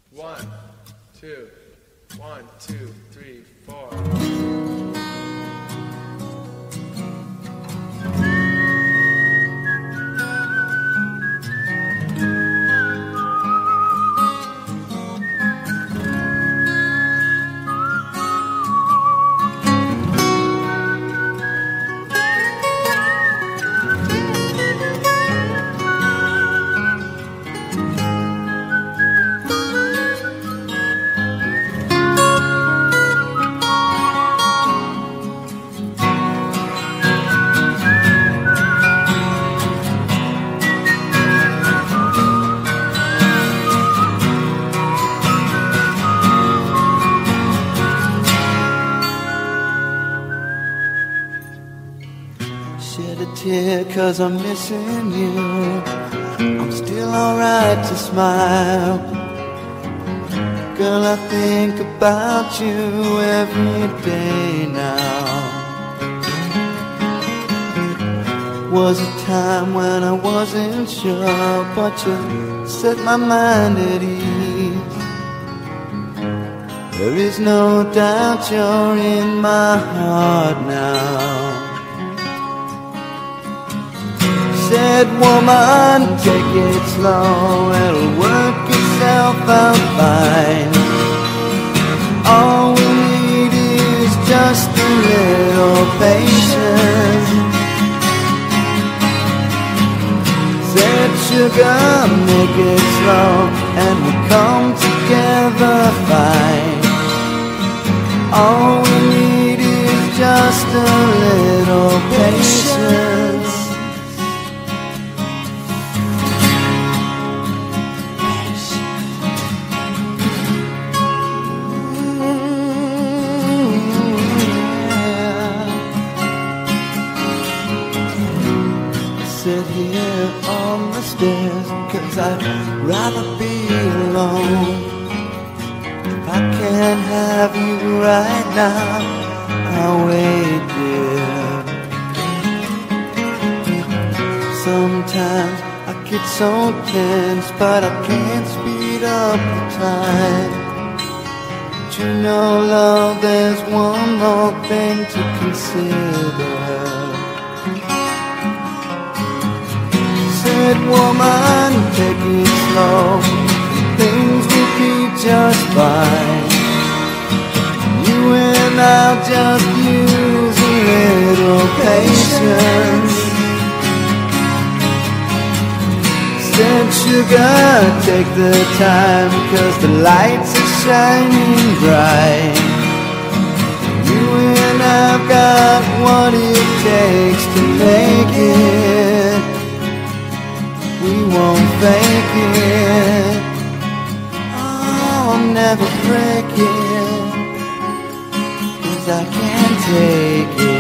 1, 2, 1, 2, 3, 4. Shed a tear 'cause I'm missing you. I'm still alright to smile. Girl, I think about you every day now. Was a time when I wasn't sure, but you set my mind at ease. There is no doubt you're in my heart now. Said, woman, take it slow, it'll work itself out fine. All we need is just a little patience. Said, sugar, make it slow, and we'll come together fine. All we need is just a little patience. Sit here on the stairs 'cause I'd rather be alone. If I can't have you right now, I'll wait, dear. Sometimes I get so tense, but I can't speed up the time. But you know, love, there's one more thing to consider. Said, woman, take it slow, things will be just fine. You and I'll just use a little patience. Said, sugar, take the time, 'cause the lights are shining bright. You and I've got what it takes to make it. We won't fake it. Oh, I'll never break it, 'cause I can't take it.